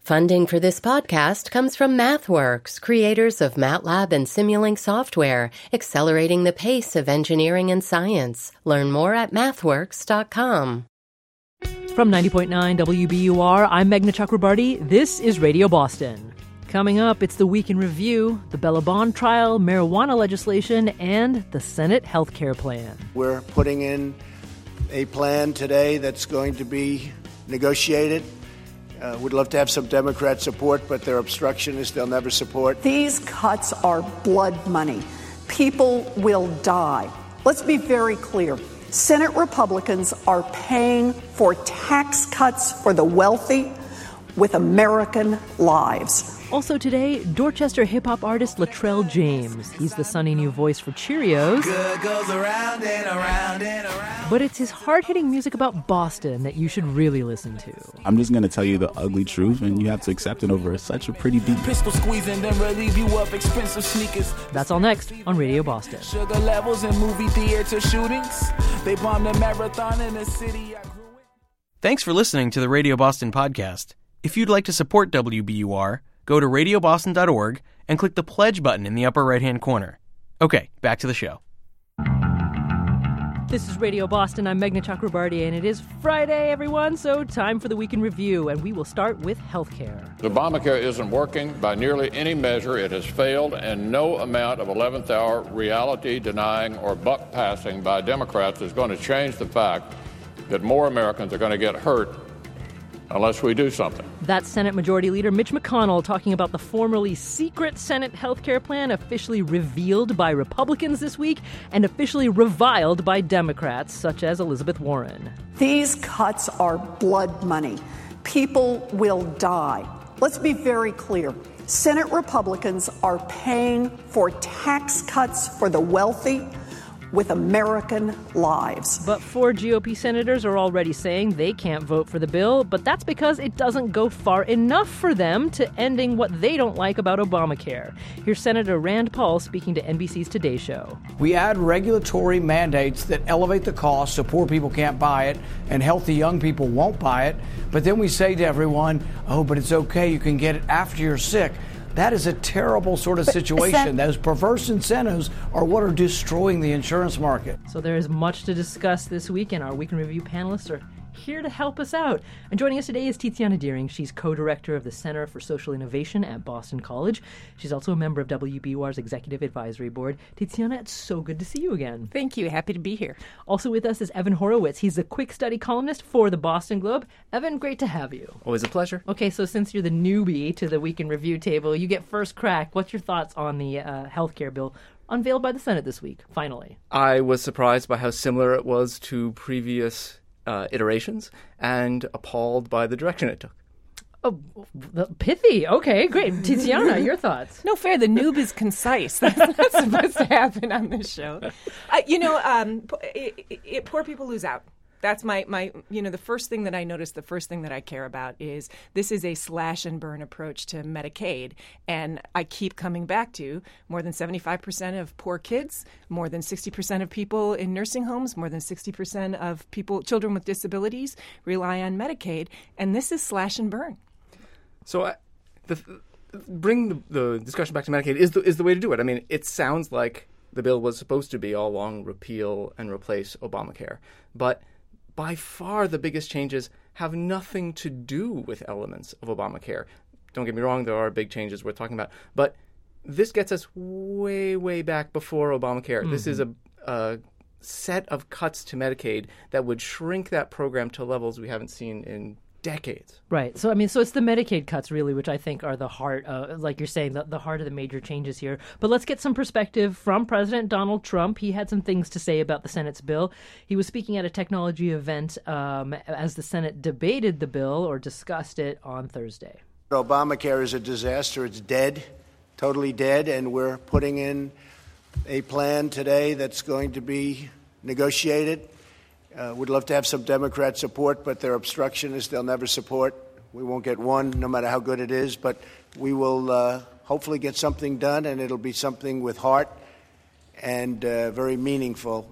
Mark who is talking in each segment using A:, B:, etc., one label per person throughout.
A: Funding for this podcast comes from MathWorks, creators of MATLAB and Simulink software, accelerating the pace of engineering and science. Learn more at mathworks.com.
B: From 90.9 WBUR, I'm Meghna Chakrabarti. This is Radio Boston. Coming up, it's the Week in Review, the Bella Bond trial, marijuana legislation, and the Senate health care plan.
C: We're putting in a plan today that's going to be negotiated. We'd love to have some Democrat support, but they're obstructionists. They'll never support.
D: These cuts are blood money. People will die. Let's be very clear. Senate Republicans are paying for tax cuts for the wealthy with American lives.
B: Also today, Dorchester hip-hop artist Latrell James. He's the sunny new voice for Cheerios.
E: Good goes around and around and around.
B: But it's his hard-hitting music about Boston that you should really listen to.
F: I'm just going to tell you the ugly truth, and you have to accept it over such a pretty beat.
E: Pistol squeezing, then relieve you of expensive sneakers.
B: That's all next on Radio Boston.
E: Sugar levels in movie theater shootings. They bombed the marathon in the city I grew in.
G: Thanks for listening to the Radio Boston podcast. If you'd like to support WBUR, go to radioboston.org and click the pledge button in the upper right-hand corner. Okay, back to the show.
B: This is Radio Boston. I'm Meghna Chakrabarti, and it is Friday, everyone, so time for the Week in Review, and we will start with healthcare.
H: Obamacare isn't working by nearly any measure. It has failed, and no amount of 11th hour reality denying or buck passing by Democrats is going to change the fact that more Americans are going to get hurt unless we do something.
B: That's Senate Majority Leader Mitch McConnell talking about the formerly secret Senate health care plan officially revealed by Republicans this week and officially reviled by Democrats, such as Elizabeth Warren.
D: These cuts are blood money. People will die. Let's be very clear. Senate Republicans are paying for tax cuts for the wealthy with American lives.
B: But 4 GOP senators are already saying they can't vote for the bill, but that's because it doesn't go far enough for them to ending what they don't like about Obamacare. Here's Senator Rand Paul speaking to NBC's Today Show.
I: We add regulatory mandates that elevate the cost so poor people can't buy it and healthy young people won't buy it. But then we say to everyone, oh, but it's okay, you can get it after you're sick. That is a terrible sort of situation. Those perverse incentives are what are destroying the insurance market.
B: So there is much to discuss this week, and our Week in Review panelists are here to help us out. And joining us today is Tiziana Deering. She's co-director of the Center for Social Innovation at Boston College. She's also a member of WBUR's Executive Advisory Board. Tiziana, it's so good to see you again.
J: Thank you. Happy to be here.
B: Also with us is Evan Horowitz. He's a quick study columnist for the Boston Globe. Evan, great to have you.
K: Always a pleasure.
B: Okay, so since you're the newbie to the Week in Review table, you get first crack. What's your thoughts on the healthcare bill unveiled by the Senate this week, finally?
K: I was surprised by how similar it was to previous iterations and appalled by the direction it took.
B: Oh, pithy. Okay, great. Tiziana, your thoughts?
J: No fair. The noob is concise. That's not supposed to happen on this show. Poor people lose out. That's my the first thing that I noticed, the first thing that I care about is this is a slash and burn approach to Medicaid. And I keep coming back to more than 75% of poor kids, more than 60% of people in nursing homes, more than 60% of children with disabilities rely on Medicaid. And this is slash and burn.
K: So bring the discussion back to Medicaid is the way to do it. I mean, it sounds like the bill was supposed to be all along repeal and replace Obamacare. But by far the biggest changes have nothing to do with elements of Obamacare. Don't get me wrong, there are big changes we're talking about. But this gets us way, way back before Obamacare. Mm-hmm. This is a set of cuts to Medicaid that would shrink that program to levels we haven't seen in decades.
B: Right. So, so it's the Medicaid cuts, really, which I think are the heart, like you're saying, the heart of the major changes here. But let's get some perspective from President Donald Trump. He had some things to say about the Senate's bill. He was speaking at a technology event as the Senate debated the bill or discussed it on Thursday.
C: Obamacare is a disaster. It's dead, totally dead, and we're putting in a plan today that's going to be negotiated. We'd love to have some Democrat support, but they're obstructionists. They'll never support. We won't get one, no matter how good it is. But we will hopefully get something done, and it'll be something with heart and very meaningful.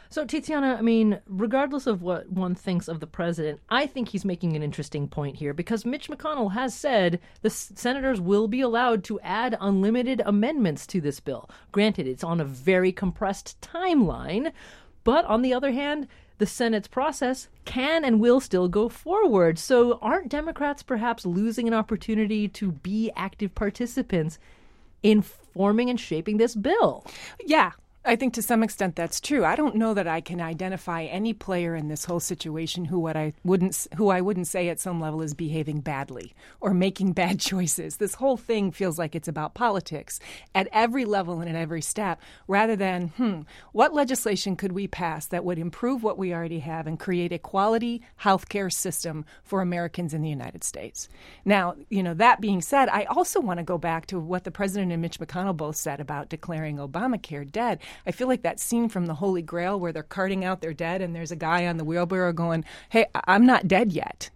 B: So, Tiziana, I mean, regardless of what one thinks of the president, I think he's making an interesting point here because Mitch McConnell has said the senators will be allowed to add unlimited amendments to this bill. Granted, it's on a very compressed timeline, but on the other hand, the Senate's process can and will still go forward. So aren't Democrats perhaps losing an opportunity to be active participants in forming and shaping this bill?
J: Yeah. I think to some extent that's true. I don't know that I can identify any player in this whole situation who I wouldn't say at some level is behaving badly or making bad choices. This whole thing feels like it's about politics at every level and at every step, rather than what legislation could we pass that would improve what we already have and create a quality healthcare system for Americans in the United States. Now, that being said, I also want to go back to what the president and Mitch McConnell both said about declaring Obamacare dead. I feel like that scene from The Holy Grail where they're carting out their dead and there's a guy on the wheelbarrow going, hey, I'm not dead yet.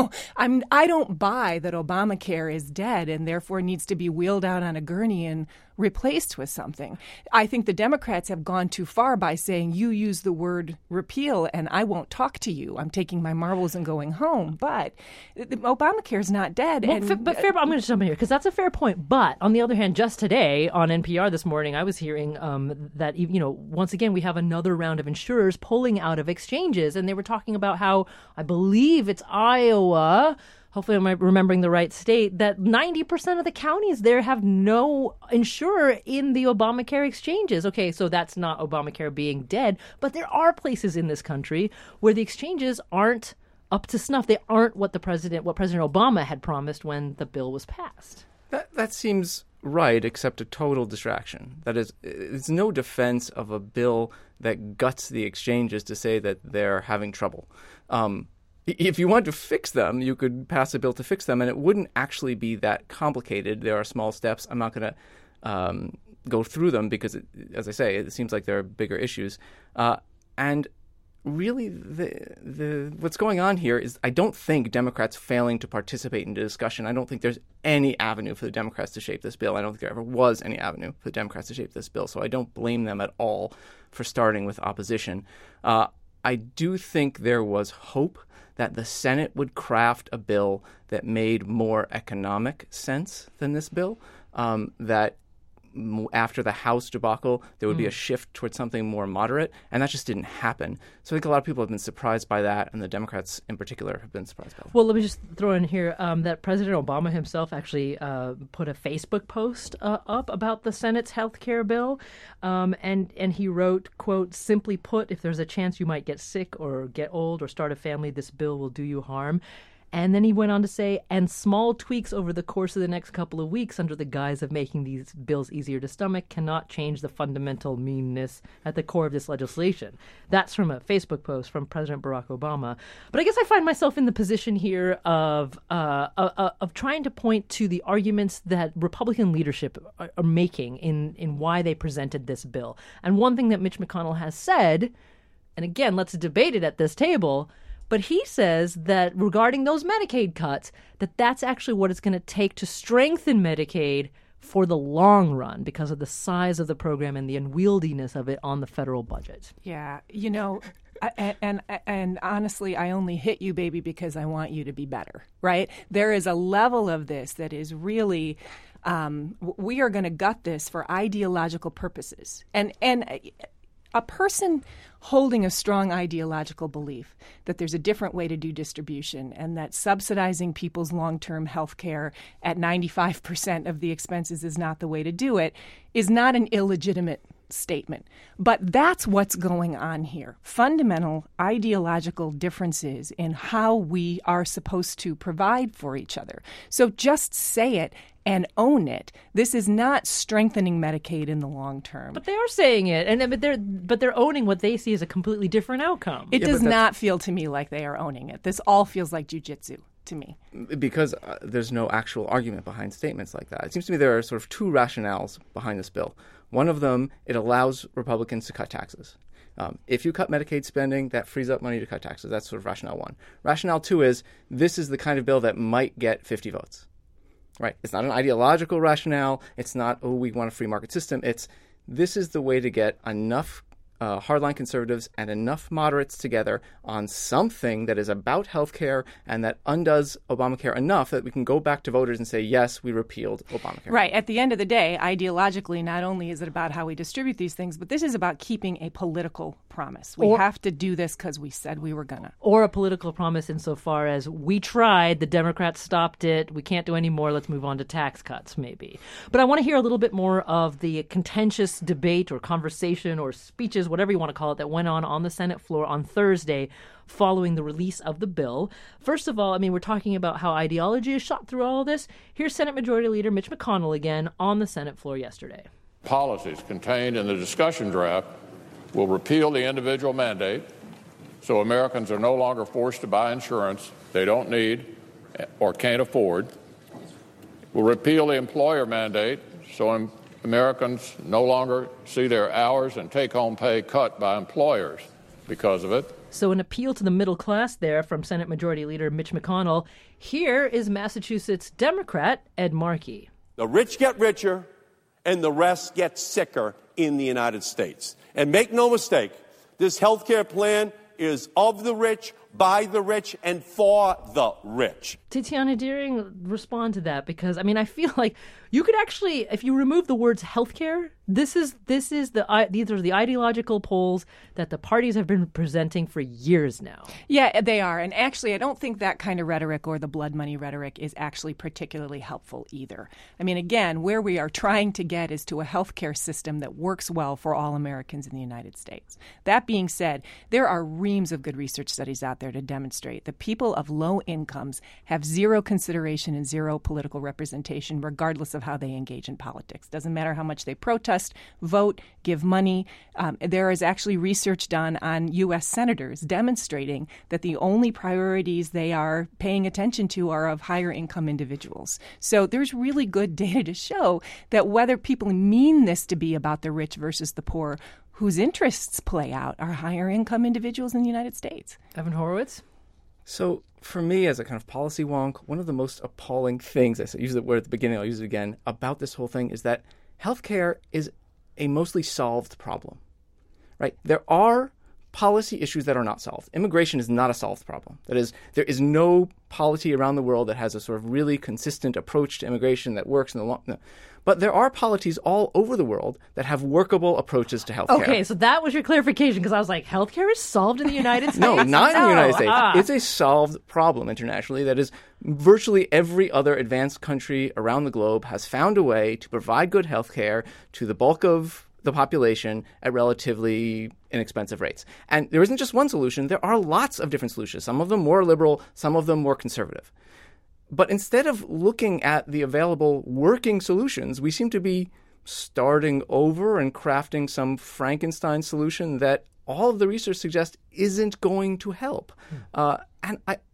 J: I don't buy that Obamacare is dead and therefore needs to be wheeled out on a gurney and replaced with something. I think the Democrats have gone too far by saying you use the word repeal and I won't talk to you. I'm taking my marbles and going home. But Obamacare is not dead.
B: Well, I'm going to jump in here because that's a fair point. But on the other hand, just today on NPR this morning, I was hearing that, once again, we have another round of insurers pulling out of exchanges. And they were talking about how, I believe it's Iowa, hopefully I'm remembering the right state, that 90% of the counties there have no insurer in the Obamacare exchanges. Okay, so that's not Obamacare being dead, but there are places in this country where the exchanges aren't up to snuff. They aren't what President Obama had promised when the bill was passed.
K: That seems right, except a total distraction. That is, it's no defense of a bill that guts the exchanges to say that they're having trouble. If you want to fix them, you could pass a bill to fix them, and it wouldn't actually be that complicated. There are small steps. I'm not going to go through them because, as I say, it seems like there are bigger issues. And really, what's going on here is I don't think Democrats failing to participate in the discussion. I don't think there's any avenue for the Democrats to shape this bill. I don't think there ever was any avenue for the Democrats to shape this bill. So I don't blame them at all for starting with opposition. I do think there was hope that the Senate would craft a bill that made more economic sense than this bill, that after the House debacle, there would be a shift towards something more moderate, and that just didn't happen. So I think a lot of people have been surprised by that, and the Democrats in particular have been surprised by that.
B: Well, let me just throw in here that President Obama himself actually put a Facebook post up about the Senate's health care bill, and he wrote, quote, "Simply put, if there's a chance you might get sick or get old or start a family, this bill will do you harm." And then he went on to say, and small tweaks over the course of the next couple of weeks under the guise of making these bills easier to stomach cannot change the fundamental meanness at the core of this legislation. That's from a Facebook post from President Barack Obama. But I guess I find myself in the position here of trying to point to the arguments that Republican leadership are making in why they presented this bill. And one thing that Mitch McConnell has said, and again, let's debate it at this table, but he says that regarding those Medicaid cuts, that's actually what it's going to take to strengthen Medicaid for the long run because of the size of the program and the unwieldiness of it on the federal budget.
J: Yeah, and honestly, I only hit you, baby, because I want you to be better, right? There is a level of this that is really, we are going to gut this for ideological purposes. And a person holding a strong ideological belief that there's a different way to do distribution and that subsidizing people's long-term health care at 95% of the expenses is not the way to do it is not an illegitimate statement. But that's what's going on here. Fundamental ideological differences in how we are supposed to provide for each other. So just say it and own it. This is not strengthening Medicaid in the long term.
B: But they are saying it, but they're owning what they see as a completely different outcome.
J: It does not feel to me like they are owning it. This all feels like jujitsu to me.
K: Because there's no actual argument behind statements like that. It seems to me there are sort of two rationales behind this bill. One of them, it allows Republicans to cut taxes. If you cut Medicaid spending, that frees up money to cut taxes. That's sort of rationale one. Rationale two is this is the kind of bill that might get 50 votes. Right? It's not an ideological rationale. It's not, we want a free market system. It's this is the way to get enough hardline conservatives and enough moderates together on something that is about health care and that undoes Obamacare enough that we can go back to voters and say, yes, we repealed Obamacare.
J: Right. At the end of the day, ideologically, not only is it about how we distribute these things, but this is about keeping a political promise. We have to do this because we said we were going to.
B: Or a political promise insofar as we tried, the Democrats stopped it, we can't do any more, let's move on to tax cuts, maybe. But I want to hear a little bit more of the contentious debate or conversation or speeches, whatever you want to call it, that went on the Senate floor on Thursday following the release of the bill. First of all, I mean, we're talking about how ideology is shot through all of this. Here's Senate Majority Leader Mitch McConnell again on the Senate floor yesterday.
H: Policies contained in the discussion draft will repeal the individual mandate, so Americans are no longer forced to buy insurance they don't need or can't afford. Will repeal the employer mandate, so Americans no longer see their hours and take-home pay cut by employers because of it.
B: So an appeal to the middle class there from Senate Majority Leader Mitch McConnell. Here is Massachusetts Democrat Ed Markey.
L: The rich get richer and the rest get sicker in the United States. And make no mistake, this health care plan is of the rich, by the rich, and for the rich.
B: Tatiana Deering, respond to that, because, I mean, I feel like you could actually, if you remove the words healthcare, these are the ideological polls that the parties have been presenting for years now.
J: Yeah, they are. And actually, I don't think that kind of rhetoric or the blood money rhetoric is actually particularly helpful either. I mean, again, where we are trying to get is to a healthcare system that works well for all Americans in the United States. That being said, there are reams of good research studies out there to demonstrate that people of low incomes have zero consideration and zero political representation, regardless of how they engage in politics. Doesn't matter how much they protest, vote, give money. There is actually research done on U.S. senators demonstrating that the only priorities they are paying attention to are of higher income individuals. So there's really good data to show that whether people mean this to be about the rich versus the poor, whose interests play out are higher income individuals in the United States.
B: Evan Horowitz?
K: So for me, as a kind of policy wonk, one of the most appalling things, I used the word at the beginning, I'll use it again, about this whole thing is that healthcare is a mostly solved problem, right? There are policy issues that are not solved. Immigration is not a solved problem. That is, there is no polity around the world that has a sort of really consistent approach to immigration that works in the long. No. But there are polities all over the world that have workable approaches to healthcare.
B: Okay, so that was your clarification, because I was like, healthcare is solved in the United States?
K: No, not in the United States. It's a solved problem internationally. That is, virtually every other advanced country around the globe has found a way to provide good healthcare to the bulk of the population at relatively inexpensive rates. And there isn't just one solution. There are lots of different solutions, some of them more liberal, some of them more conservative. But instead of looking at the available working solutions, we seem to be starting over and crafting some Frankenstein solution that all of the research suggests isn't going to help. And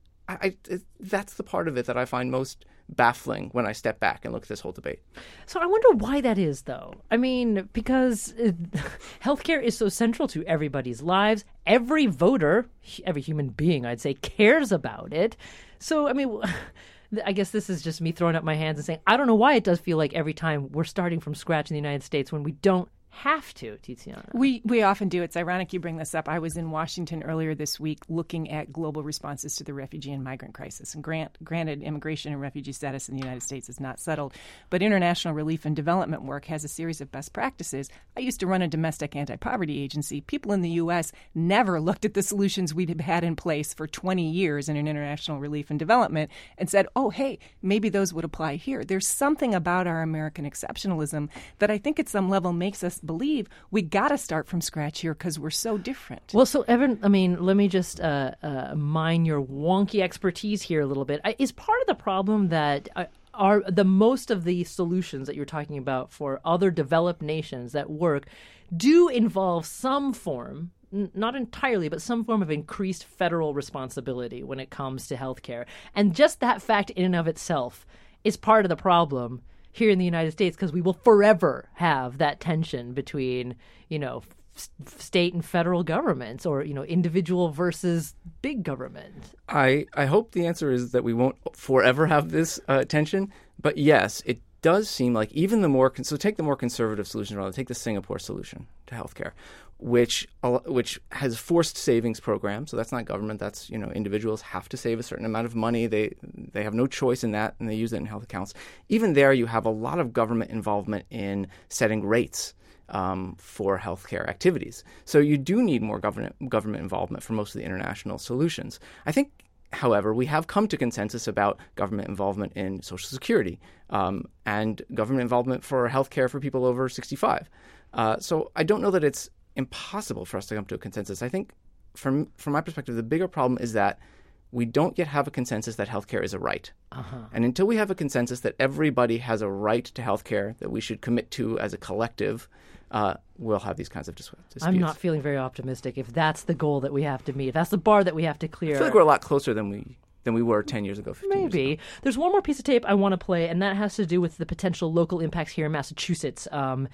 K: that's the part of it that I find most baffling when I step back and look at this whole debate.
B: So I wonder why that is, though. I mean, because healthcare is so central to everybody's lives. Every voter, every human being, I'd say, cares about it. So, I mean, I guess this is just me throwing up my hands and saying, I don't know why it does feel like every time we're starting from scratch in the United States when we don't have to, Tiziana.
J: We often do. It's ironic you bring this up. I was in Washington earlier this week looking at global responses to the refugee and migrant crisis. And granted, immigration and refugee status in the United States is not settled, but international relief and development work has a series of best practices. I used to run a domestic anti-poverty agency. People in the U.S. never looked at the solutions we'd had in place for 20 years in international relief and development and said, oh, hey, maybe those would apply here. There's something about our American exceptionalism that I think at some level makes us believe we got to start from scratch here because we're so different.
B: Well, so Evan, I mean, let me just mine your wonky expertise here a little bit. Is part of the problem that are the most of the solutions that you're talking about for other developed nations that work do involve some form, not entirely, but some form of increased federal responsibility when it comes to healthcare. And just that fact in and of itself is part of the problem here in the United States, because we will forever have that tension between, state and federal governments, or, individual versus big government.
K: I hope the answer is that we won't forever have this tension. But yes, it does seem like even the more so take the more conservative solution, rather take the Singapore solution to healthcare. which has forced savings programs. So that's not government. That's, individuals have to save a certain amount of money. They have no choice in that, and they use it in health accounts. Even there, you have a lot of government involvement in setting rates for healthcare activities. So you do need more government involvement for most of the international solutions. I think, however, we have come to consensus about government involvement in Social Security and government involvement for healthcare for people over 65. So I don't know that it's impossible for us to come to a consensus. I think, from my perspective, the bigger problem is that we don't yet have a consensus that healthcare is a right. And until we have a consensus that everybody has a right to healthcare that we should commit to as a collective, we'll have these kinds of disputes.
B: I'm not feeling very optimistic if that's the goal that we have to meet, if that's the bar that we have to clear.
K: I feel like we're a lot closer than we were 10 years ago, 15 years ago.
B: There's one more piece of tape I want to play, and that has to do with the potential local impacts here in Massachusetts.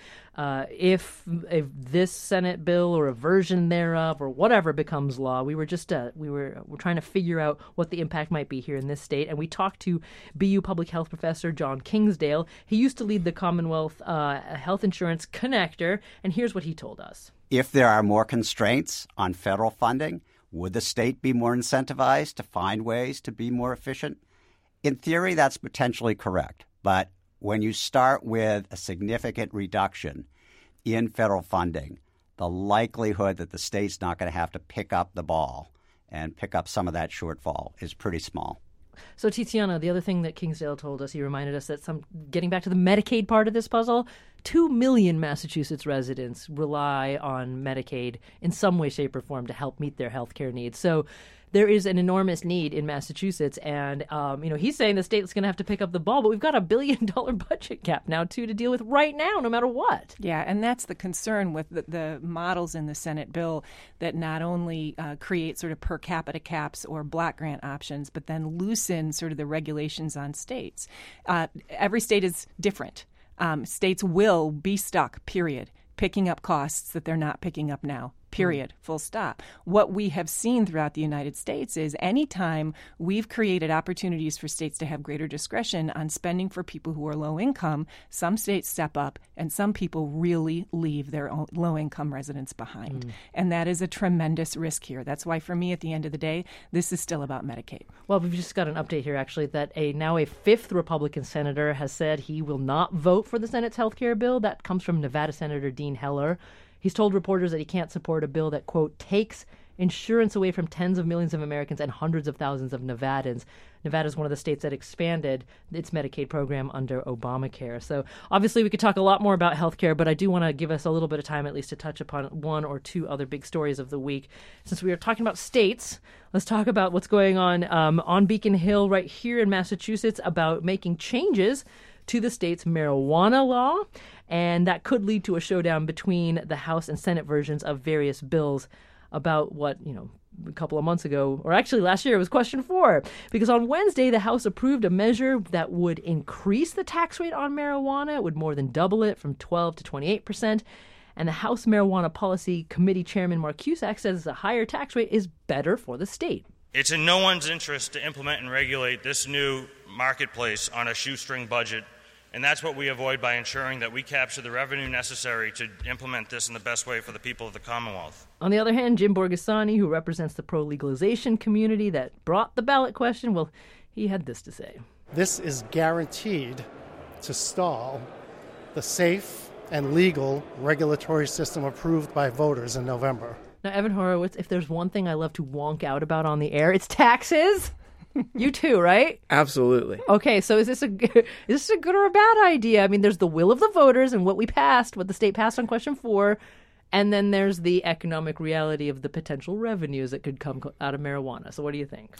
B: If this Senate bill or a version thereof or whatever becomes law, we're trying to figure out what the impact might be here in this state. And we talked to BU Public Health Professor John Kingsdale. He used to lead the Commonwealth Health Insurance Connector, and here's what he told us.
M: If there are more constraints on federal funding, would the state be more incentivized to find ways to be more efficient? In theory, that's potentially correct. But when you start with a significant reduction in federal funding, the likelihood that the state's not going to have to pick up the ball and pick up some of that shortfall is pretty small.
B: So, Tiziana, the other thing that Kingsdale told us, he reminded us that getting back to the Medicaid part of this puzzle, 2 million Massachusetts residents rely on Medicaid in some way, shape, or form to help meet their health care needs. So there is an enormous need in Massachusetts. And, he's saying the state's going to have to pick up the ball, but we've got $1 billion budget gap now, too, to deal with right now, no matter what.
J: Yeah, and that's the concern with the models in the Senate bill that not only create sort of per capita caps or block grant options, but then loosen sort of the regulations on states. Every state is different. States will be stuck, period, picking up costs that they're not picking up now. Period. Full stop. What we have seen throughout the United States is anytime we've created opportunities for states to have greater discretion on spending for people who are low income, some states step up and some people really leave their own low income residents behind. And that is a tremendous risk here. That's why, for me, at the end of the day, this is still about Medicaid.
B: Well, we've just got an update here, actually, that now a fifth Republican senator has said he will not vote for the Senate's health care bill. That comes from Nevada Senator Dean Heller. He's told reporters that he can't support a bill that, quote, takes insurance away from tens of millions of Americans and hundreds of thousands of Nevadans. Nevada is one of the states that expanded its Medicaid program under Obamacare. So obviously we could talk a lot more about healthcare, but I do want to give us a little bit of time at least to touch upon one or two other big stories of the week. Since we are talking about states, let's talk about what's going on Beacon Hill right here in Massachusetts about making changes to the state's marijuana law, and that could lead to a showdown between the House and Senate versions of various bills about what, a couple of months ago, or actually last year, it was question 4. Because on Wednesday, the House approved a measure that would increase the tax rate on marijuana. It would more than double it from 12% to 28%. And the House Marijuana Policy Committee Chairman Mark Cusack says a higher tax rate is better for the state.
N: It's in no one's interest to implement and regulate this new marketplace on a shoestring budget, and that's what we avoid by ensuring that we capture the revenue necessary to implement this in the best way for the people of the Commonwealth.
B: On the other hand, Jim Borghesani, who represents the pro-legalization community that brought the ballot question, well, he had this to say.
O: This is guaranteed to stall the safe and legal regulatory system approved by voters in November.
B: Now, Evan Horowitz, if there's one thing I love to wonk out about on the air, it's taxes. You too, right?
K: Absolutely.
B: Okay, so is this a good or a bad idea? I mean, there's the will of the voters and what the state passed on question 4, and then there's the economic reality of the potential revenues that could come out of marijuana. So what do you think?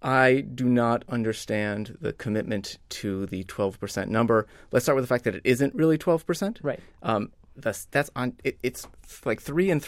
K: I do not understand the commitment to the 12% number. Let's start with the fact that it isn't really 12%.
B: Right.
K: That's on. It's like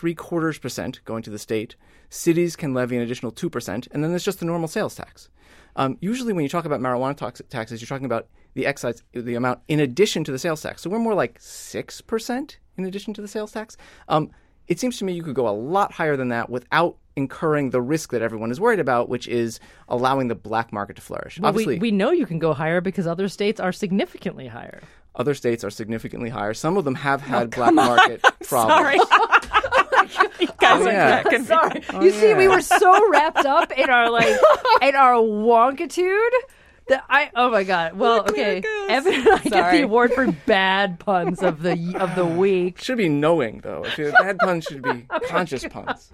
K: 3.75% going to the state. Cities can levy an additional 2%, and then there's just the normal sales tax. Usually, when you talk about marijuana taxes, you're talking about the excise, the amount in addition to the sales tax. So we're more like 6% in addition to the sales tax. It seems to me you could go a lot higher than that without incurring the risk that everyone is worried about, which is allowing the black market to flourish.
B: Well,
K: obviously,
B: we know you can go higher because other states are significantly higher.
K: Other states are significantly higher. Some of them have had black market problems.
B: Sorry.
J: guys are cracking.
B: Sorry. You see, we were so wrapped up in our in our wonkitude that oh my god. Well, okay. Evan and I get the award for bad puns of the week.
K: Should be knowing though. Bad puns should be conscious puns.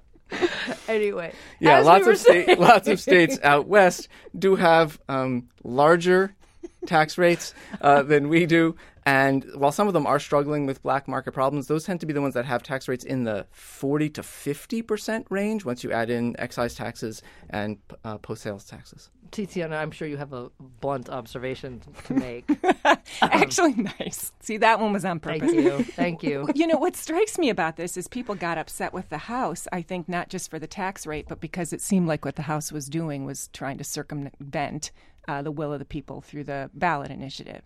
B: Anyway,
K: yeah, lots of states out west do have larger tax rates than we do. And while some of them are struggling with black market problems, those tend to be the ones that have tax rates in the 40 to 50% range once you add in excise taxes and post-sales taxes.
B: Tiziana, I'm sure you have a blunt observation to make.
J: Actually, nice. See, that one was on purpose.
B: Thank you.
J: You know, what strikes me about this is people got upset with the House, I think not just for the tax rate, but because it seemed like what the House was doing was trying to circumvent the will of the people through the ballot initiative.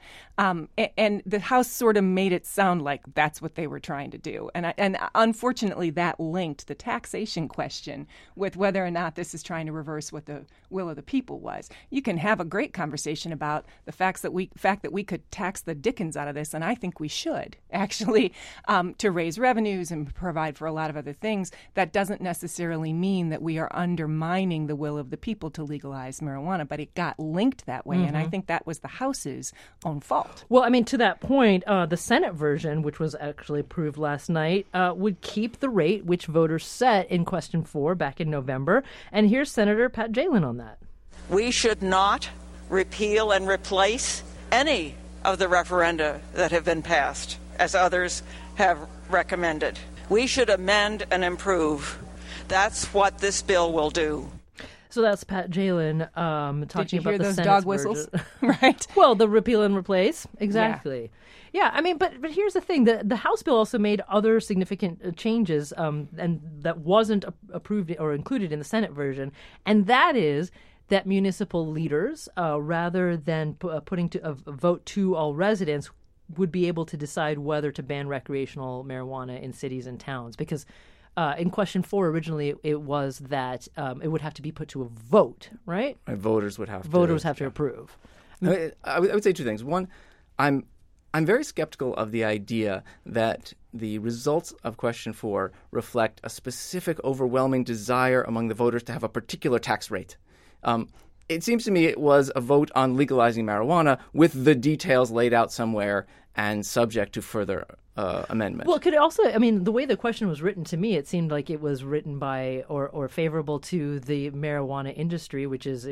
J: And the House sort of made it sound like that's what they were trying to do. And unfortunately, that linked the taxation question with whether or not this is trying to reverse what the will of the people was. You can have a great conversation about the fact that we could tax the dickens out of this, and I think we should, actually, to raise revenues and provide for a lot of other things. That doesn't necessarily mean that we are undermining the will of the people to legalize marijuana, but it got linked that way, and I think that was the House's own fault.
B: Well, I mean, to that point, the Senate version, which was actually approved last night, would keep the rate which voters set in Question 4 back in November. And here's Senator Pat Jehlen on that.
P: We should not repeal and replace any of the referenda that have been passed, as others have recommended. We should amend and improve. That's what this bill will do.
B: So that's Pat Jehlen talking about the Senate's
J: dog whistles?
B: Right. Well, the repeal and replace. Exactly. Yeah, I mean, but here's the thing. The House bill also made other significant changes and that wasn't approved or included in the Senate version. And that is that municipal leaders, rather than putting to a vote to all residents, would be able to decide whether to ban recreational marijuana in cities and towns. Because in Question 4, originally, it was that it would have to be put to a vote, right?
K: Voters would have
B: to approve.
K: I would say two things. One, I'm very skeptical of the idea that the results of Question 4 reflect a specific overwhelming desire among the voters to have a particular tax rate. It seems to me it was a vote on legalizing marijuana with the details laid out somewhere and subject to further amendment.
B: Well, could it also, I mean, the way the question was written to me, it seemed like it was written by or favorable to the marijuana industry, which is,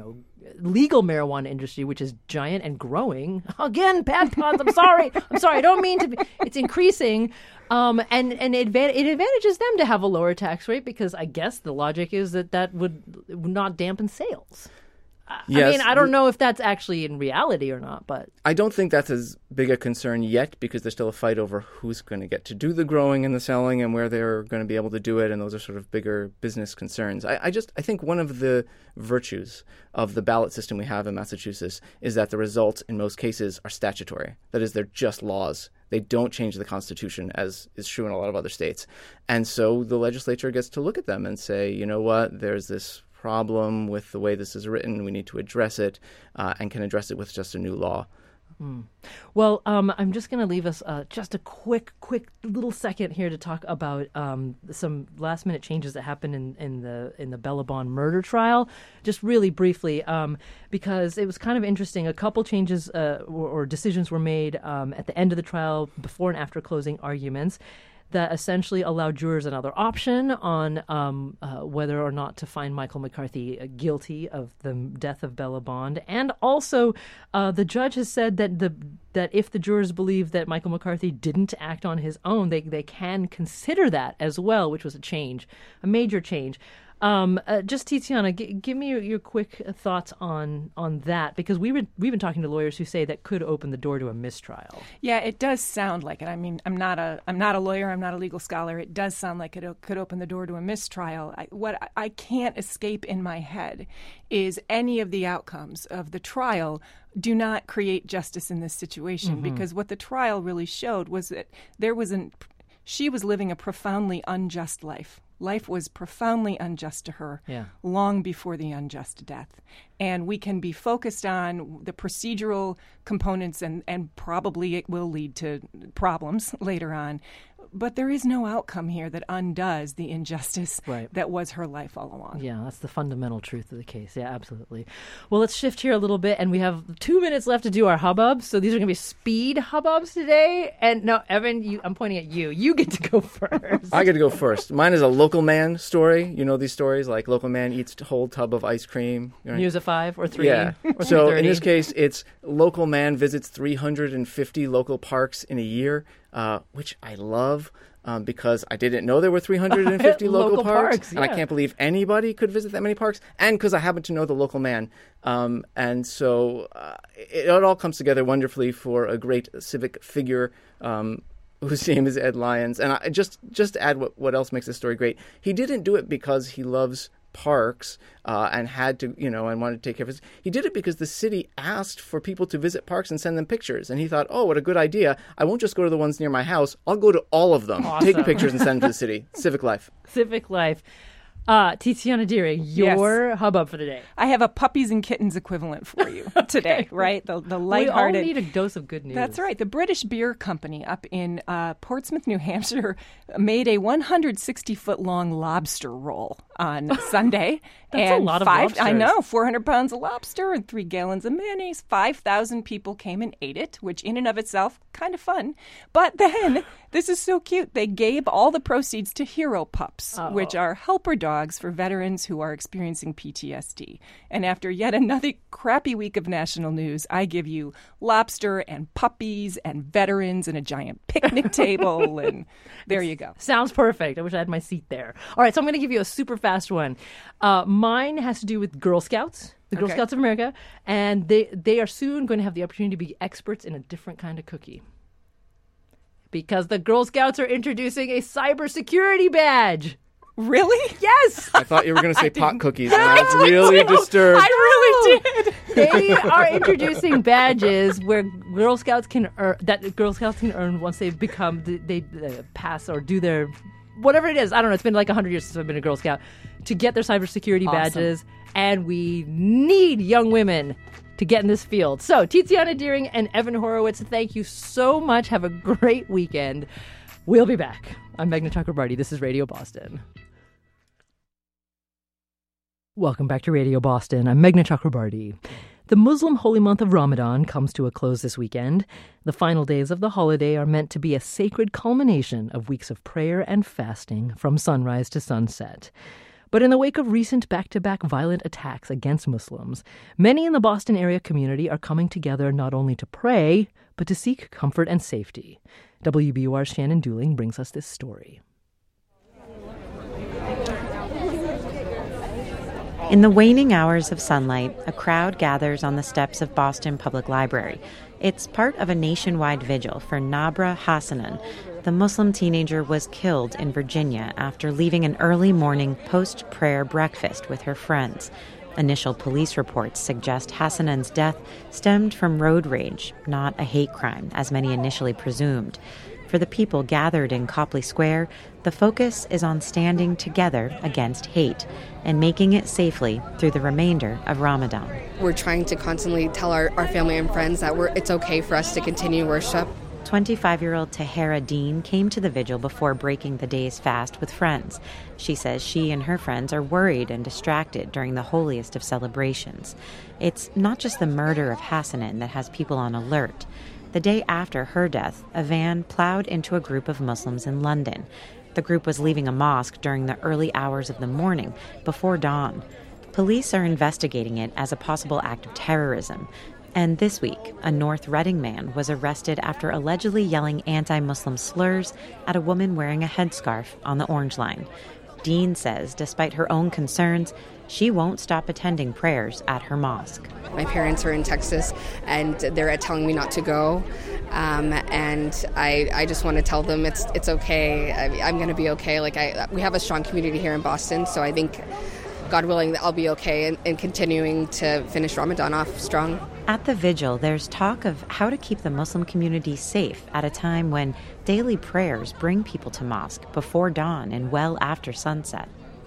B: legal marijuana industry, which is giant and growing. Again, bad puns. I'm sorry. I don't mean to be. It's increasing. And it advantages them to have a lower tax rate because I guess the logic is that would not dampen sales.
K: Yes.
B: I mean, I don't know if that's actually in reality or not, but
K: I don't think that's as big a concern yet because there's still a fight over who's going to get to do the growing and the selling and where they're going to be able to do it, and those are sort of bigger business concerns. I think one of the virtues of the ballot system we have in Massachusetts is that the results in most cases are statutory. That is, they're just laws. They don't change the Constitution, as is true in a lot of other states. And so the legislature gets to look at them and say, you know what, there's this problem with the way this is written. We need to address it and can address it with just a new law.
B: Well, I'm just going to leave us just a quick little second here to talk about some last minute changes that happened in the Bellabon murder trial. Just really briefly, because it was kind of interesting. A couple changes or decisions were made at the end of the trial, before and after closing arguments, that essentially allowed jurors another option on whether or not to find Michael McCarthy guilty of the death of Bella Bond. And also, the judge has said that if the jurors believe that Michael McCarthy didn't act on his own, they can consider that as well, which was a major change. Just Tiziana, give me your quick thoughts on that, because we've been talking to lawyers who say that could open the door to a mistrial.
J: Yeah, it does sound like it. I mean, I'm not a lawyer. I'm not a legal scholar. It does sound like it could open the door to a mistrial. What I can't escape in my head is any of the outcomes of the trial do not create justice in this situation, because what the trial really showed was that she was living a profoundly unjust life. Life was profoundly unjust to her long before the unjust death. And we can be focused on the procedural components, and probably it will lead to problems later on. But there is no outcome here that undoes the injustice that was her life all along.
B: Yeah, that's the fundamental truth of the case. Yeah, absolutely. Well, let's shift here a little bit, and we have 2 minutes left to do our hubbubs. So these are going to be speed hubbubs today. And no, Evan, I'm pointing at you. You get to go first.
K: I get to go first. Mine is a local man story. You know these stories, like local man eats a whole tub of ice cream. Right?
B: News at 5 or 3.
K: Yeah.
B: Or
K: So
B: 3:30.
K: in this case, it's local man visits 350 local parks in a year, which I love. Because I didn't know there were 350 local parks, and I can't believe anybody could visit that many parks, and because I happen to know the local man. And so it all comes together wonderfully for a great civic figure whose name is Ed Lyons. And I just to add what else makes this story great, he didn't do it because he loves parks and had to, and wanted to take care of his. He did it because the city asked for people to visit parks and send them pictures. And he thought, oh, what a good idea. I won't just go to the ones near my house. I'll go to all of them,
B: Awesome.
K: take pictures and send them to the city. Civic life.
B: Civic life. Tiziana Deering, your hubbub for today.
J: I have a puppies and kittens equivalent for you today, right? The lighthearted.
B: We all need a dose of good news.
J: That's right. The British Beer Company up in Portsmouth, New Hampshire, made a 160-foot-long lobster roll on Sunday.
B: That's
J: and
B: a lot of lobsters.
J: I know, 400 pounds of lobster and 3 gallons of mayonnaise. 5,000 people came and ate it, which in and of itself, kind of fun. But then, this is so cute, they gave all the proceeds to Hero Pups, which are helper dogs for veterans who are experiencing PTSD. And after yet another crappy week of national news, I give you lobster and puppies and veterans and a giant picnic table, and there you go.
B: Sounds perfect. I wish I had my seat there. All right, so I'm going to give you a super fast one. Mine has to do with Girl Scouts, the Girl Scouts of America, and they are soon going to have the opportunity to be experts in a different kind of cookie. Because the Girl Scouts are introducing a cybersecurity badge.
J: Really?
B: Yes.
K: I thought you were going to say pot cookies, and I was really disturbed.
J: I really did.
B: They are introducing badges where Girl Scouts can earn once they've become they pass or do their whatever it is. I don't know. It's been like 100 years since I've been a Girl Scout to get their cybersecurity badges, and we need young women to get in this field. So, Tiziana Deering and Evan Horowitz, thank you so much. Have a great weekend. We'll be back. I'm Meghna Chakrabarty. This is Radio Boston. Welcome back to Radio Boston. I'm Meghna Chakrabarty. The Muslim holy month of Ramadan comes to a close this weekend. The final days of the holiday are meant to be a sacred culmination of weeks of prayer and fasting from sunrise to sunset. But in the wake of recent back-to-back violent attacks against Muslims, many in the Boston area community are coming together not only to pray, but to seek comfort and safety. WBUR's Shannon Dooling brings us this story.
Q: In the waning hours of sunlight, a crowd gathers on the steps of Boston Public Library. It's part of a nationwide vigil for Nabra Hassanan. The Muslim teenager was killed in Virginia after leaving an early morning post-prayer breakfast with her friends. Initial police reports suggest Hassanan's death stemmed from road rage, not a hate crime, as many initially presumed. For the people gathered in Copley Square, the focus is on standing together against hate and making it safely through the remainder of Ramadan.
R: We're trying to constantly tell our family and friends that it's okay for us to continue worship.
Q: 25-year-old Tahara Dean came to the vigil before breaking the day's fast with friends. She says she and her friends are worried and distracted during the holiest of celebrations. It's not just the murder of Hassanan that has people on alert. The day after her death, a van plowed into a group of Muslims in London. The group was leaving a mosque during the early hours of the morning, before dawn. Police are investigating it as a possible act of terrorism. And this week, a North Reading man was arrested after allegedly yelling anti-Muslim slurs at a woman wearing a headscarf on the Orange Line. Dean says, despite her own concerns, she won't stop attending prayers at her mosque.
R: My parents are in Texas, and they're telling me not to go. And I just want to tell them it's okay. I'm going to be okay. We have a strong community here in Boston, so I think, God willing, I'll be okay and continuing to finish Ramadan off strong.
Q: At the vigil, there's talk of how to keep the Muslim community safe at a time when daily prayers bring people to mosque before dawn and well after sunset.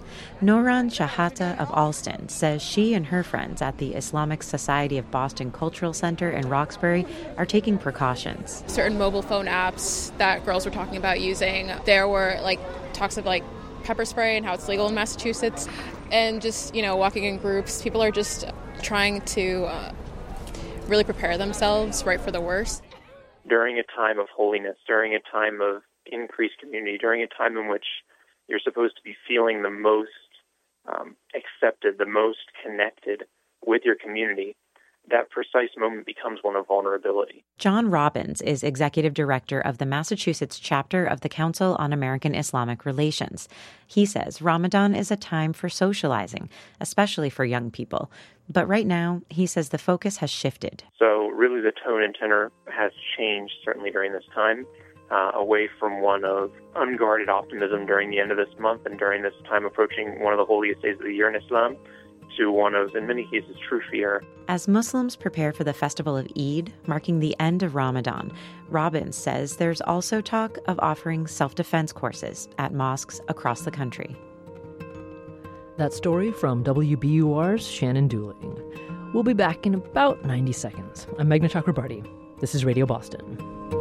Q: Nouran Shahata of Alston says she and her friends at the Islamic Society of Boston Cultural Center in Roxbury are taking precautions.
S: Certain mobile phone apps that girls were talking about using, there were talks of pepper spray and how it's legal in Massachusetts, and just walking in groups. People are just trying to really prepare themselves right for the worst.
T: During a time of holiness, during a time of increased community, during a time in which you're supposed to be feeling the most accepted, the most connected with your community, that precise moment becomes one of vulnerability.
Q: John Robbins is executive director of the Massachusetts chapter of the Council on American Islamic Relations. He says Ramadan is a time for socializing, especially for young people. But right now, he says the focus has shifted.
T: So really the tone and tenor has changed, certainly during this time, away from one of unguarded optimism during the end of this month and during this time approaching one of the holiest days of the year in Islam, to one of, in many cases, true fear.
Q: As Muslims prepare for the festival of Eid, marking the end of Ramadan, Robbins says there's also talk of offering self-defense courses at mosques across the country.
B: That story from WBUR's Shannon Dooling. We'll be back in about 90 seconds. I'm Meghna Chakrabarti. This is Radio Boston.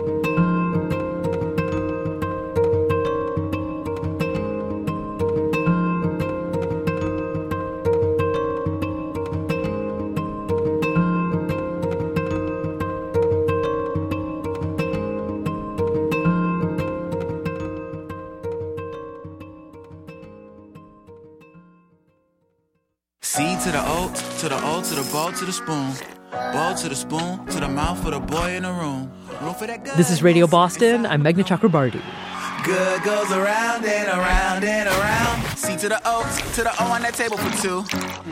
U: C to the O, to the O, to the bowl, to the spoon. Bowl to the spoon, to the mouth for the boy in the room. Room for that good.
B: This is Radio Boston. I'm Meghna Chakrabarti.
U: Good goes around and around and around. C to the O on that table for two.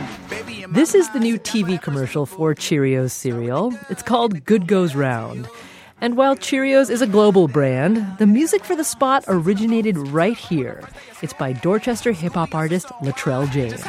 B: This is the new TV commercial for Cheerios cereal. It's called Good Goes Round. And while Cheerios is a global brand, the music for the spot originated right here. It's by Dorchester hip-hop artist Latrell James.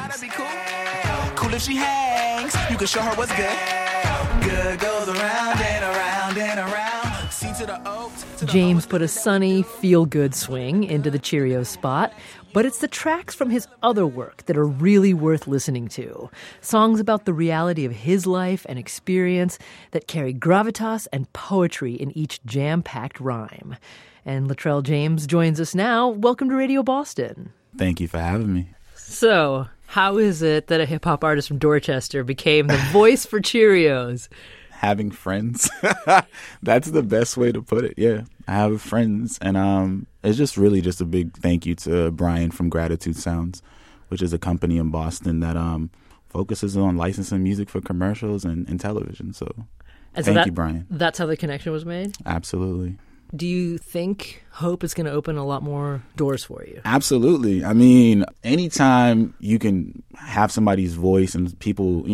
U: Cool if she hangs, you can show her what's good. Good goes around and around and around. C to the O.
B: James put a sunny, feel-good swing into the Cheerios spot, but it's the tracks from his other work that are really worth listening to. Songs about the reality of his life and experience that carry gravitas and poetry in each jam-packed rhyme. And Latrell James joins us now. Welcome to Radio Boston.
F: Thank you for having me.
B: So, how is it that a hip-hop artist from Dorchester became the voice for Cheerios?
F: Having friends. That's the best way to put it. Yeah, I have friends. And it's just really just a big thank you to Brian from Gratitude Sounds, which is a company in Boston that focuses on licensing music for commercials and television. So thank you, Brian.
B: That's how the connection was made?
F: Absolutely.
B: Do you think Hope is going to open a lot more doors for you?
F: Absolutely. I mean, anytime you can have somebody's voice and people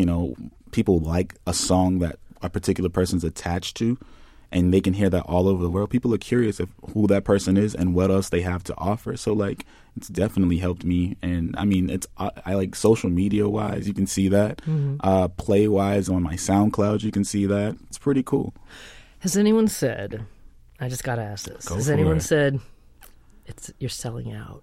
F: like a song that a particular person's attached to, and they can hear that all over the world, people are curious of who that person is and what else they have to offer. So, it's definitely helped me. And, I mean, I like social media-wise, you can see that. Mm-hmm. Play-wise on my SoundCloud, you can see that. It's pretty cool.
B: Has anyone said... I just got to ask this. Has anyone said you're selling out?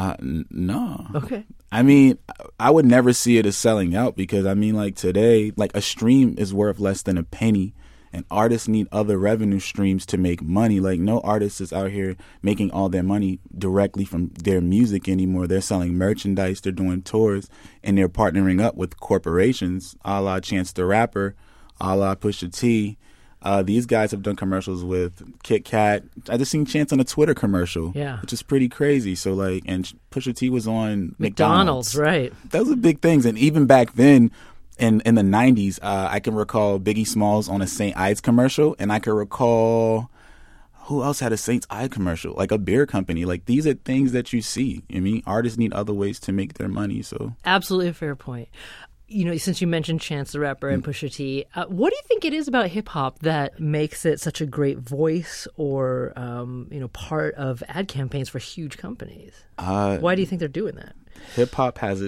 F: No.
B: Okay.
F: I mean, I would never see it as selling out because, I mean, today, a stream is worth less than a penny, and artists need other revenue streams to make money. No artist is out here making all their money directly from their music anymore. They're selling merchandise, they're doing tours, and they're partnering up with corporations, a la Chance the Rapper, a la Pusha T. These guys have done commercials with Kit Kat. I just seen Chance on a Twitter commercial, which is pretty crazy. So, and Pusha T was on McDonald's.
B: Right.
F: Those are big things. And even back then, in the 90s, I can recall Biggie Smalls on a St. Ides commercial, and I can recall who else had a St. Ides commercial, a beer company. These are things that you see. I mean, artists need other ways to make their money. So
B: absolutely a fair point. Since you mentioned Chance the Rapper and Pusha T, what do you think it is about hip-hop that makes it such a great voice or, part of ad campaigns for huge companies? Why do you think they're doing that?
F: Hip-hop has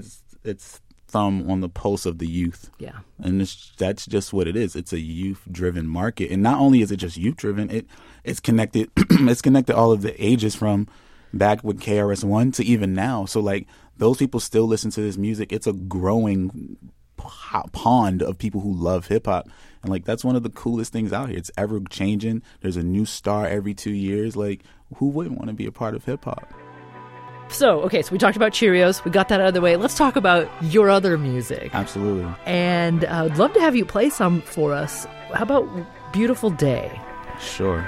F: its thumb on the pulse of the youth.
B: Yeah.
F: And that's just what it is. It's a youth-driven market. And not only is it just youth-driven, it's connected it's connected all of the ages from back with KRS-One to even now. So, those people still listen to this music. It's a growing pond of people who love hip hop. And like, that's one of the coolest things out here. It's ever changing. There's a new star every 2 years. Like, who wouldn't want to be a part of hip hop?
B: So, okay, so we talked about Cheerios. We got that out of the way. Let's talk about your other music.
F: Absolutely.
B: And I'd love to have you play some for us. How about Beautiful Day?
F: Sure.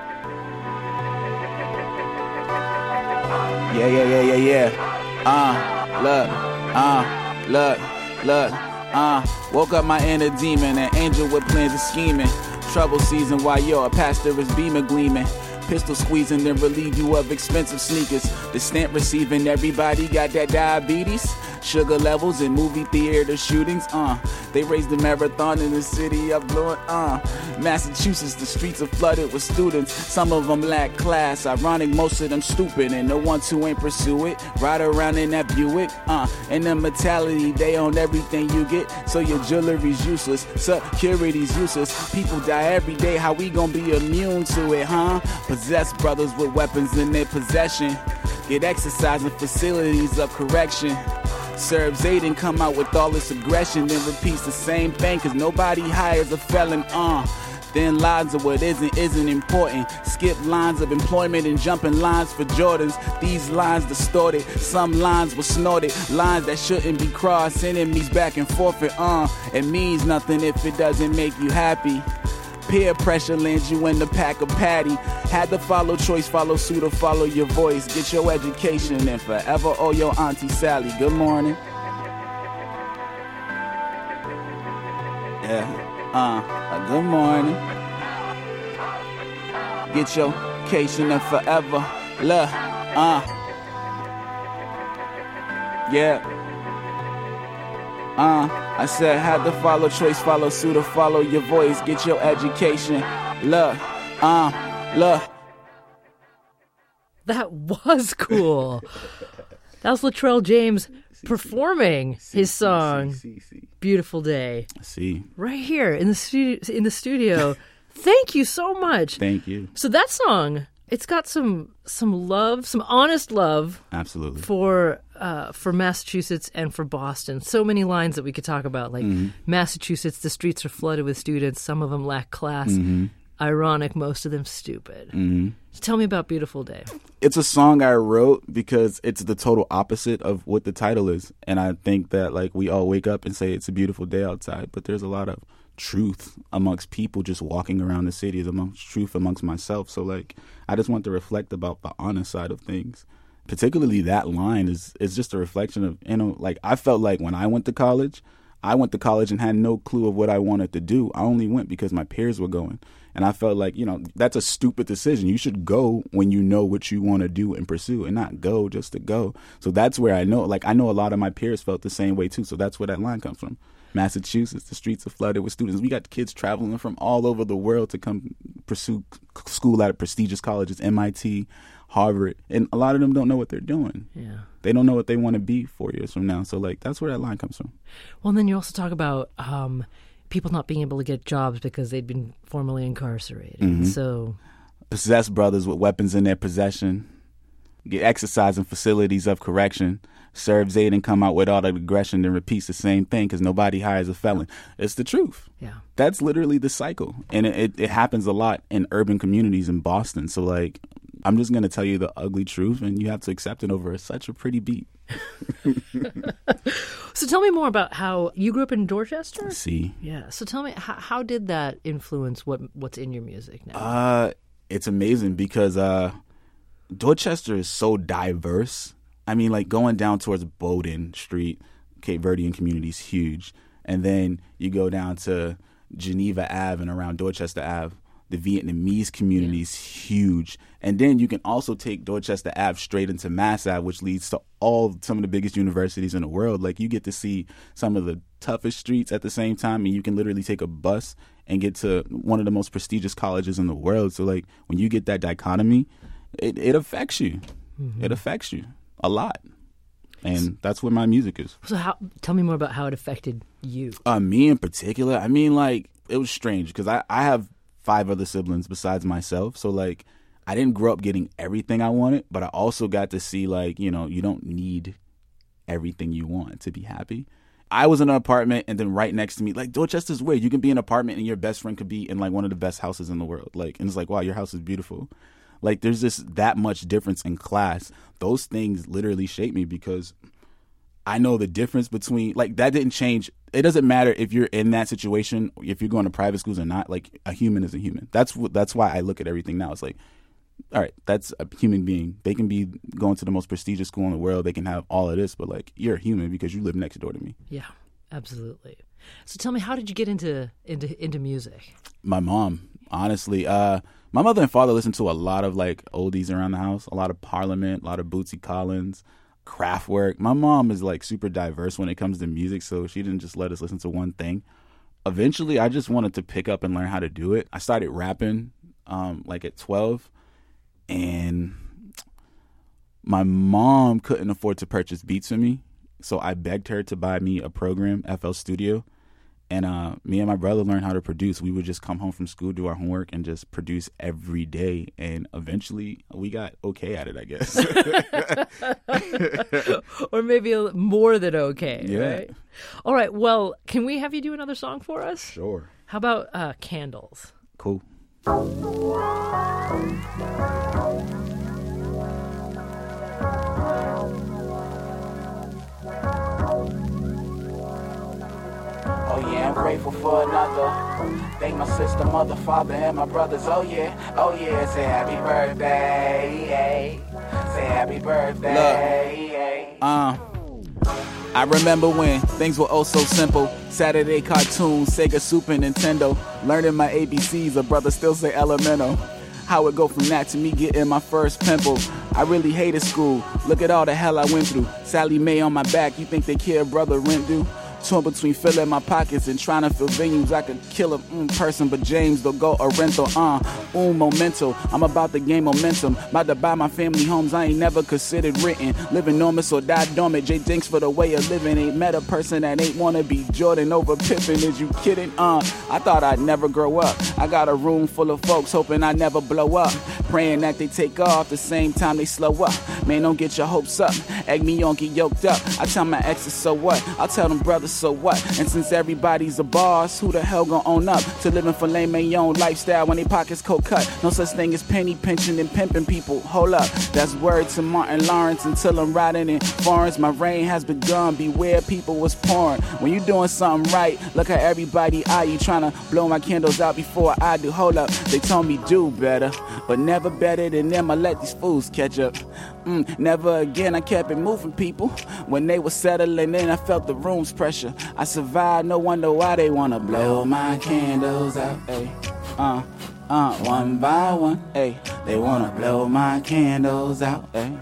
F: Yeah. Look. Woke up my inner demon, an angel with plans of scheming. Trouble season while your pastor is beaming, gleaming. Pistol squeezing, then relieve you of expensive sneakers. The stamp receiving, everybody got that diabetes. Sugar levels in movie theater shootings, They raised the marathon in the city of Blue, Massachusetts, the streets are flooded with students. Some of them lack class, ironic, most of them stupid. And the ones who ain't pursue it, ride around in that Buick, And the mentality, they own everything you get. So your jewelry's useless, security's useless. People die every day, how we gonna be immune to it, huh? Possessed brothers with weapons in their possession. Get exercise in facilities of correction. Serves 8 and come out with all this aggression, then repeats the same thing, cause nobody hires a felon, Thin lines of what isn't important. Skip lines of employment and jumping lines for Jordans. These lines distorted, some lines were snorted. Lines that shouldn't be crossed, enemies back and forth, it means nothing if it doesn't make you happy. Peer pressure lands you in the pack of patty. Had to follow choice, follow suit, or follow your voice. Get your education and forever owe your Auntie Sally. Good morning. Yeah, good morning. Get your education and forever. Look, yeah. I said, had to follow choice, follow suit, or follow your voice. Get your education. Look.
B: That was cool. That was Latrell James performing his song, Beautiful Day.
F: See.
B: Right here in the studio. Thank you so much.
F: Thank you.
B: So that song, it's got some love, some honest love.
F: Absolutely.
B: For Massachusetts and for Boston. So many lines that we could talk about, like Massachusetts, the streets are flooded with students. Some of them lack class. Ironic, most of them stupid. So tell me about Beautiful Day.
F: It's a song I wrote because it's the total opposite of what the title is. And I think that like we all wake up and say it's a beautiful day outside, but there's a lot of truth amongst people just walking around the city, amongst truth amongst myself. So like I just want to reflect about the honest side of things. Particularly that line is just a reflection of, like I felt like when I went to college and had no clue of what I wanted to do. I only went because my peers were going. And I felt like, that's a stupid decision. You should go when you know what you want to do and pursue and not go just to go. So that's where I know a lot of my peers felt the same way too. So that's where that line comes from. Massachusetts, the streets are flooded with students. We got kids traveling from all over the world to come pursue school at prestigious colleges, MIT, Harvard, and a lot of them don't know what they're doing.
B: Yeah.
F: They don't know what they want to be 4 years from now. So, like, that's where that line comes from.
B: Well, and then you also talk about people not being able to get jobs because they'd been formerly incarcerated. So,
F: possessed brothers with weapons in their possession, get exercise in facilities of correction, serves 8 and come out with all the aggression, then repeats the same thing because nobody hires a felon. It's the truth.
B: Yeah.
F: That's literally the cycle. And it happens a lot in urban communities in Boston. So, like, I'm just going to tell you the ugly truth, and you have to accept it over such a pretty beat.
B: So tell me more about how you grew up in Dorchester?
F: See.
B: Yeah. So tell me, how did that influence what's in your music now?
F: It's amazing because Dorchester is so diverse. I mean, like, going down towards Bowdoin Street, Cape Verdean community is huge. And then you go down to Geneva Ave and around Dorchester Ave. The Vietnamese community is huge. And then you can also take Dorchester Ave straight into Mass Ave, which leads to some of the biggest universities in the world. Like, you get to see some of the toughest streets at the same time, and you can literally take a bus and get to one of the most prestigious colleges in the world. So, like, when you get that dichotomy, it affects you. It affects you a lot. And that's what my music is.
B: So tell me more about how it affected you.
F: Me in particular, I mean, like, it was strange because I have 5 other siblings besides myself. So, like, I didn't grow up getting everything I wanted, but I also got to see, like, you don't need everything you want to be happy. I was in an apartment, and then right next to me, like, Dorchester's weird. You can be in an apartment and your best friend could be in like one of the best houses in the world. Like, and it's like, wow, your house is beautiful. Like, there's just that much difference in class. Those things literally shape me because I know the difference between, like, that didn't change. It doesn't matter if you're in that situation, if you're going to private schools or not. Like, a human is a human. That's why I look at everything now. It's like, all right, that's a human being. They can be going to the most prestigious school in the world. They can have all of this, but like, you're a human because you live next door to me.
B: Yeah, absolutely. So tell me, how did you get into music? My
F: mom, honestly. My mother and father listened to a lot of like oldies around the house, a lot of Parliament, a lot of Bootsy Collins, Kraftwerk. My mom is like super diverse when it comes to music, so she didn't just let us listen to one thing. Eventually, I just wanted to pick up and learn how to do it. I started rapping like at 12. And my mom couldn't afford to purchase beats for me, so I begged her to buy me a program, FL Studio. And me and my brother learned how to produce. We would just come home from school, do our homework, and just produce every day. And eventually, we got okay at it, I guess.
B: Or maybe more than okay,
F: yeah.
B: Right? All right, well, can we have you do another song for us?
F: Sure.
B: How about Candles?
F: Cool.
U: Oh yeah, I'm grateful for another. Thank my sister, mother, father, and my brothers. Oh yeah, say happy birthday. Say happy birthday.
F: Look, I remember when things were oh so simple. Saturday cartoons, Sega, Super Nintendo. Learning my ABCs, a brother still say elemental. How it go from that to me getting my first pimple. I really hated school. Look at all the hell I went through. Sally Mae on my back, you think they care, brother, rent due? Torn between filling my pockets and trying to fill venues. I could kill a person, but James don't go a rental. Momento. I'm about to gain momentum. About to buy my family homes I ain't never considered written. Living enormous or die dormant. Jay Dinks for the way of living. Ain't met a person that ain't wanna be Jordan over Pippen. Is you kidding? I thought I'd never grow up. I got a room full of folks hoping I never blow up. Praying that they take off the same time they slow up. Man, don't get your hopes up. Egg me on, get yoked up. I tell my exes, so what? I'll tell them brothers, so what? And since everybody's a boss, who the hell gon' own up to living filet mignon lifestyle when they pockets cold cut? No such thing as penny pinching and pimping people. Hold up, that's word to Martin Lawrence. Until I'm riding in foreigns, my reign has begun. Beware, people was pouring. When you doing something right, look how everybody eye you. Trying to blow my candles out before I do. Hold up, they told me do better, but never better than them. I let these fools catch up. Never again, I kept it moving, people. When they were settling in, I felt the room's pressure. I survived, no wonder why they wanna blow my candles out, ayy. One by one, ayy. They wanna blow my candles out, ayy.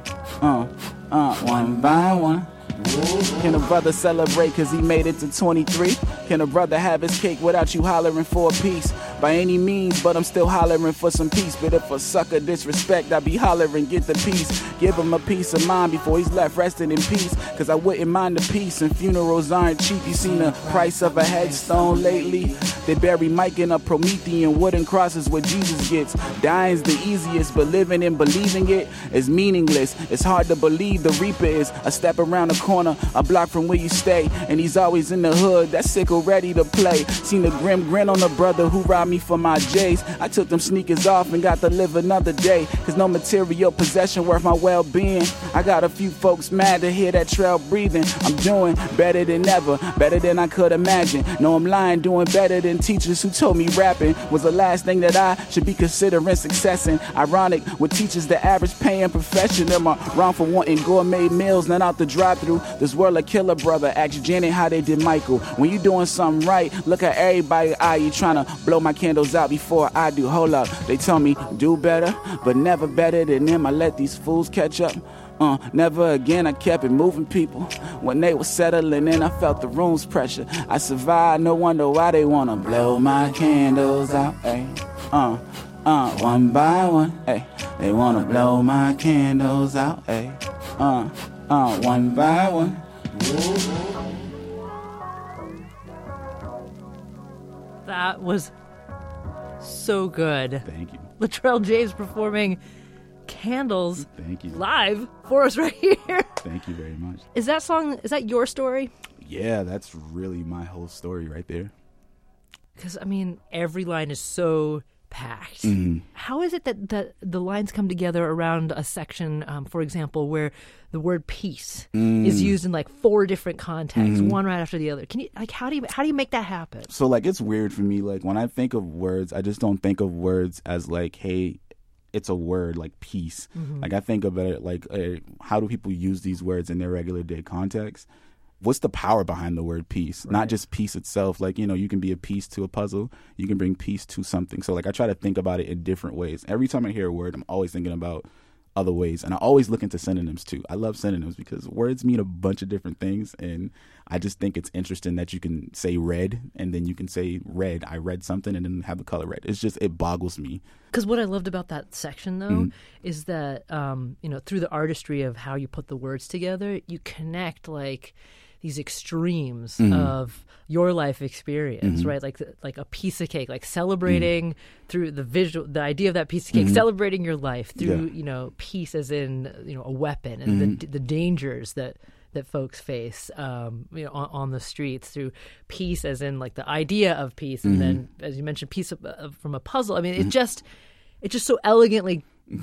F: One by one. Can a brother celebrate cause he made it to 23? Can a brother have his cake without you hollering for a piece? By any means, but I'm still hollering for some peace. But if a sucker disrespect, I be hollering, get the peace. Give him a peace of mind before he's left resting in peace. Cause I wouldn't mind the peace, and funerals aren't cheap. You seen the price of a headstone lately? They bury Mike in a Promethean wooden crosses where Jesus gets. Dying's the easiest, but living and believing it is meaningless. It's hard to believe the reaper is a step around the corner, a block from where you stay. And he's always in the hood, that sickle ready to play. Seen the grim grin on the brother who robbed me for my J's. I took them sneakers off and got to live another day. Cause no material possession worth my well-being. I got a few folks mad to hear that trail breathing. I'm doing better than ever, better than I could imagine. No, I'm lying, doing better than teachers who told me rapping was the last thing that I should be considering success in. Ironic, with teachers the average paying profession. Am I wrong for wanting gourmet meals, not out the drive-thru? This world a killer, brother. Ask Janet how they did Michael. When you doing something right, look at everybody eye you trying to blow my candles out before I do. Hold up, they tell me do better, but never better than them. I let these fools catch up. Never again, I kept it moving, people. When they were settling in, I felt the room's pressure. I survived, no wonder why they wanna blow my candles out, ayy. One by one, ayy. They wanna blow my candles out, ayy. One by one.
B: That was so good.
F: Thank you.
B: Latrell James performing Candles
F: Thank you.
B: live for us right here.
F: Thank you very much.
B: Is that your story?
F: Yeah, that's really my whole story right there.
B: Because, I mean, every line is so packed.
F: Mm-hmm.
B: How is it that the lines come together around a section, for example, where the word peace is used in like 4 different contexts, one right after the other? Can you how do you make that happen?
F: So like it's weird for me. Like when I think of words, I just don't think of words as like, hey, it's a word like peace. Like I think about it like, how do people use these words in their regular day context? What's the power behind the word peace? Right. Not just peace itself. Like, you can be a piece to a puzzle. You can bring peace to something. So, like, I try to think about it in different ways. Every time I hear a word, I'm always thinking about other ways. And I always look into synonyms, too. I love synonyms because words mean a bunch of different things. And I just think it's interesting that you can say red and then you can say red. I read something and then have the color red. It boggles me.
B: Because what I loved about that section, though, is that, through the artistry of how you put the words together, you connect, like, these extremes of your life experience, right? Like a piece of cake, like celebrating through the idea of that piece of cake, celebrating your life through, peace as in, a weapon and the dangers that folks face, on the streets, through peace as in like the idea of peace. And then, as you mentioned, peace from a puzzle. I mean, it just so elegantly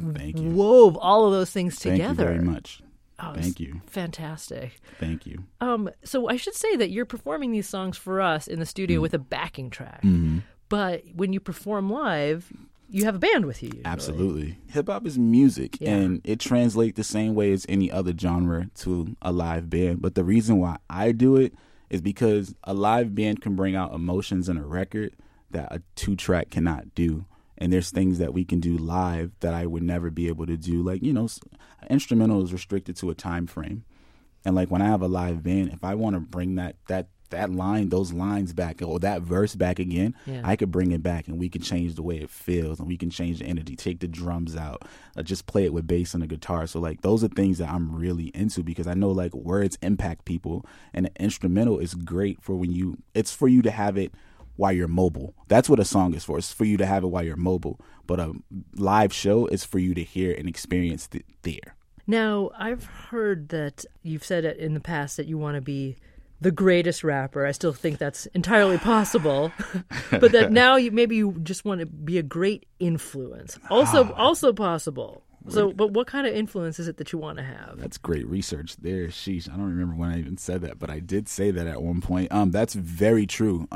B: wove all of those things together.
F: Thank you very much.
B: Oh,
F: thank you.
B: Fantastic.
F: Thank you.
B: So I should say that you're performing these songs for us in the studio with a backing track. But when you perform live, you have a band with you usually.
F: Absolutely. Hip-hop is music, and it translates the same way as any other genre to a live band. But the reason why I do it is because a live band can bring out emotions in a record that a 2-track cannot do. And there's things that we can do live that I would never be able to do. Like, instrumental is restricted to a time frame. And like when I have a live band, if I want to bring that line, those lines back, or that verse back again, I could bring it back and we can change the way it feels and we can change the energy, take the drums out, just play it with bass and a guitar. So like those are things that I'm really into because I know like words impact people, and the instrumental is great for it's for you to have it while you're mobile. That's what a song is for. It's for you to have it while you're mobile. But a live show is for you to hear and experience there.
B: Now, I've heard that you've said it in the past that you want to be the greatest rapper. I still think that's entirely possible. But that now you just want to be a great influence. Also possible. So, but what kind of influence is it that you want to have?
F: That's great research there. Sheesh. I don't remember when I even said that, but I did say that at one point. That's very true.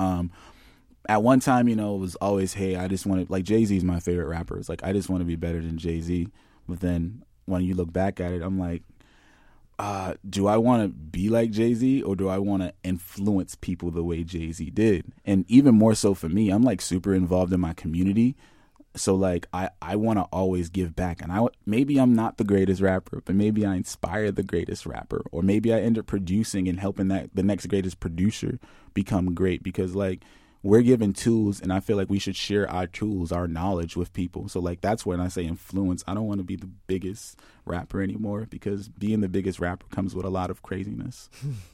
F: At one time, it was always, hey, I just want to, like, Jay-Z's my favorite rapper. It's like, I just want to be better than Jay-Z. But then when you look back at it, I'm like, do I want to be like Jay-Z or do I want to influence people the way Jay-Z did? And even more so for me, I'm like super involved in my community. So like I want to always give back, and maybe I'm not the greatest rapper, but maybe I inspire the greatest rapper, or maybe I end up producing and helping the next greatest producer become great, because like we're given tools, and I feel like we should share our tools, our knowledge with people. So like that's when I say influence. I don't want to be the biggest rapper anymore, because being the biggest rapper comes with a lot of craziness.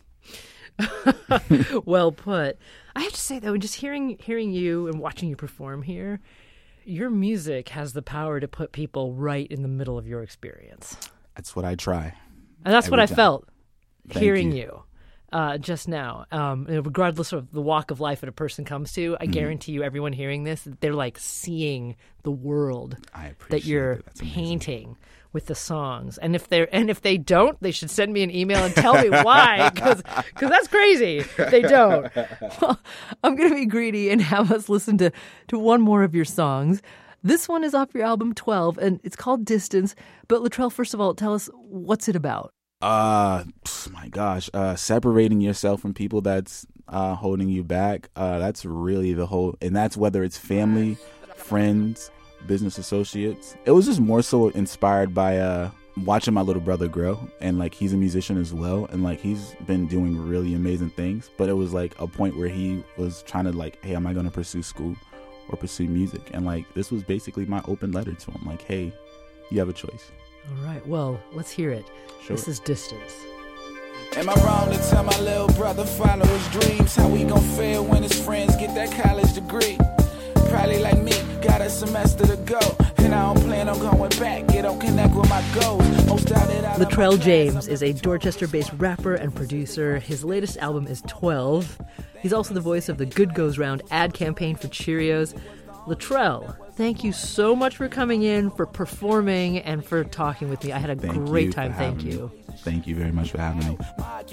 B: Well put. I have to say though, just hearing you and watching you perform here, your music has the power to put people right in the middle of your experience.
F: That's what I try.
B: And that's what I felt hearing
F: you.
B: you just now. Regardless of the walk of life that a person comes to, I guarantee you everyone hearing this, they're like seeing the world that you're painting with the songs. And if they don't, they should send me an email and tell me why, because that's crazy if they don't. Well, I'm going to be greedy and have us listen to one more of your songs. This one is off your album 12, and it's called Distance. But Latrell, first of all, tell us, what's it about?
F: My gosh, separating yourself from people that's holding you back. That's really the whole, and that's whether it's family, friends, business associates. It was just more so inspired by watching my little brother grow, and like he's a musician as well, and like he's been doing really amazing things. But it was like a point where he was trying to like, hey, am I going to pursue school or pursue music? And like this was basically my open letter to him, like, hey, you have a choice.
B: All right, well, let's hear it.
F: Sure.
B: This is Distance.
U: Am I wrong to tell my little brother follow his dreams? How we gon' feel when his friends get that college degree? Probably like me, got a semester to go, and I don't plan
E: and I'm going back. It don't connect with my goals.
B: Latrell James is a Dorchester-based rapper and producer. His latest album is 12. He's also the voice of the Good Goes Round ad campaign for Cheerios. Latrell, thank you so much for coming in, for performing, and for talking with me. I had a great time. Thank you.
F: Thank you very much for having me.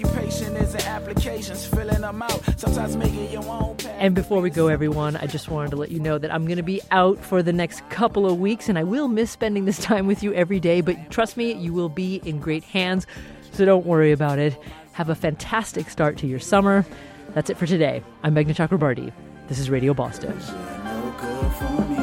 B: And before we go, everyone, I just wanted to let you know that I'm going to be out for the next couple of weeks, and I will miss spending this time with you every day, but trust me, you will be in great hands, so don't worry about it. Have a fantastic start to your summer. That's it for today. I'm Meghna Chakrabarti. This is Radio Boston.
E: For me.